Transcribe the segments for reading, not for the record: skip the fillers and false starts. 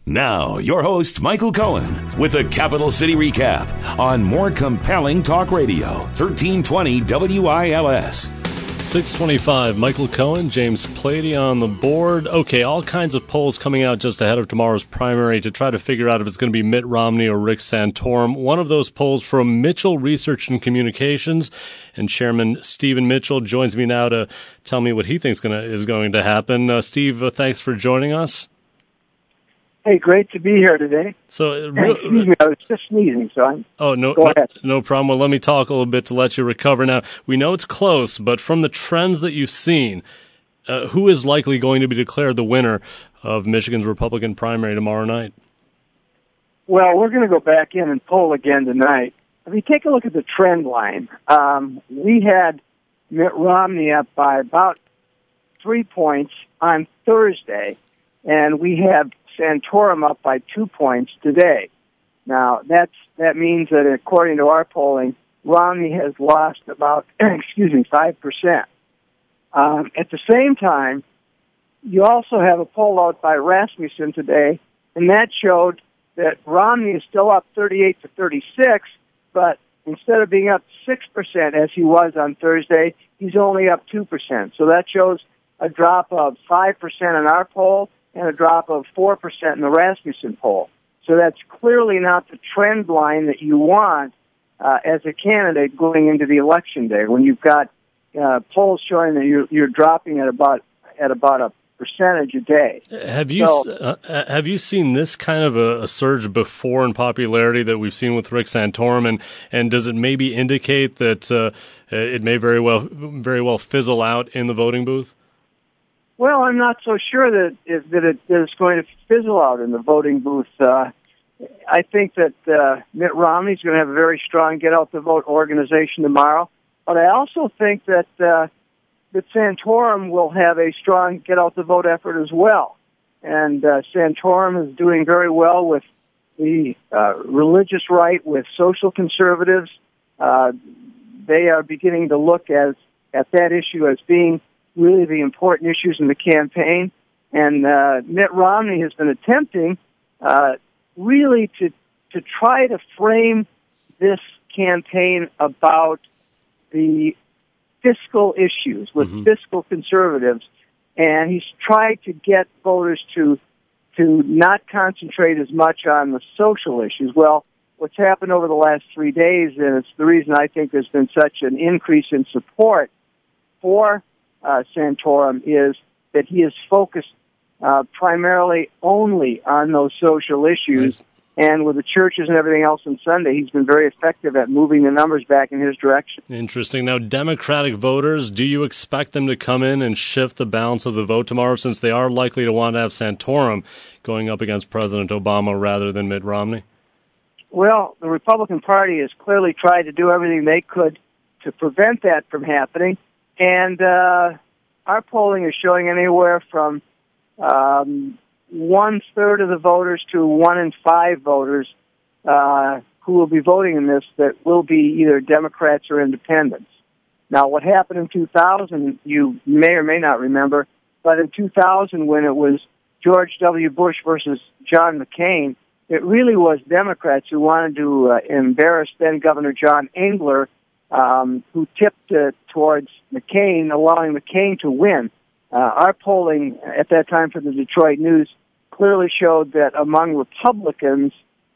Now, your host, Michael Cohen, with a Capital City recap on more compelling talk radio, 1320 WILS. 625, Michael Cohen, James Plady on the board. Okay, all kinds of polls coming out just ahead of tomorrow's primary to try to figure out if it's going to be Mitt Romney or Rick Santorum. One of those polls from Mitchell Research and Communications, and Chairman Stephen Mitchell joins me now to tell me what he thinks is going to happen. Steve, thanks for joining us. Hey, great to be here today. So, excuse me, I was just sneezing, so go ahead. No problem. Well, let me talk a little bit to let you recover. Now, we know it's close, but from the trends that you've seen, who is likely going to be declared the winner of Michigan's Republican primary tomorrow night? Well, we're going to go back in and poll again tonight. If you take a look at the trend line, we had Mitt Romney up by about 3 points on Thursday, and we had Santorum up by 2 points today. Now, that means that according to our polling, Romney has lost about, 5%. At the same time, you also have a poll out by Rasmussen today, and that showed that Romney is still up 38 to 36, but instead of being up 6% as he was on Thursday, he's only up 2%. So that shows a drop of 5% in our poll and a drop of 4% in the Rasmussen poll. So that's clearly not the trend line that you want as a candidate going into the election day, when you've got polls showing that you're dropping at about a percentage a day. Have you seen this kind of a surge before in popularity that we've seen with Rick Santorum, and does it maybe indicate that it may very well fizzle out in the voting booth? Well, I'm not so sure that it's going to fizzle out in the voting booth. I think that Mitt Romney's going to have a very strong get-out-the-vote organization tomorrow. But I also think that Santorum will have a strong get-out-the-vote effort as well. And Santorum is doing very well with the religious right, with social conservatives. They are beginning to look at that issue as being really the important issues in the campaign. And Mitt Romney has been attempting really to try to frame this campaign about the fiscal issues with fiscal conservatives. And he's tried to get voters to not concentrate as much on the social issues. Well, what's happened over the last 3 days, and it's the reason I think there's been such an increase in support for Santorum, is that he is focused primarily only on those social issues. Right. And with the churches and everything else on Sunday, he's been very effective at moving the numbers back in his direction. Interesting. Now, Democratic voters, do you expect them to come in and shift the balance of the vote tomorrow, since they are likely to want to have Santorum going up against President Obama rather than Mitt Romney? Well, the Republican Party has clearly tried to do everything they could to prevent that from happening. And our polling is showing anywhere from 1/3 of the voters to 1 in 5 voters who will be voting in this that will be either Democrats or independents. Now, what happened in 2000, you may or may not remember, but in 2000, when it was George W. Bush versus John McCain, it really was Democrats who wanted to embarrass then-Governor John Engler, who tipped towards McCain, allowing McCain to win. Our polling at that time for the Detroit News clearly showed that among Republicans,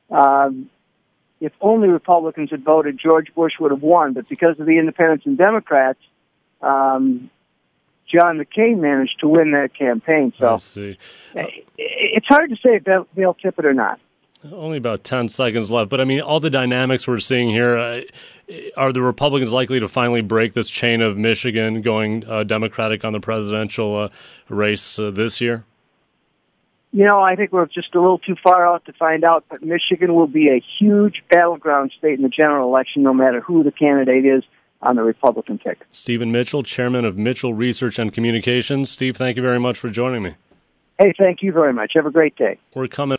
if only Republicans had voted, George Bush would have won. But because of the independents and Democrats, John McCain managed to win that campaign. So it's hard to say if they'll tip it or not. Only about 10 seconds left. But, I mean, all the dynamics we're seeing here, are the Republicans likely to finally break this chain of Michigan going Democratic on the presidential race this year? You know, I think we're just a little too far out to find out, but Michigan will be a huge battleground state in the general election, no matter who the candidate is on the Republican ticket. Stephen Mitchell, chairman of Mitchell Research and Communications. Steve, thank you very much for joining me. Hey, thank you very much. Have a great day. We're coming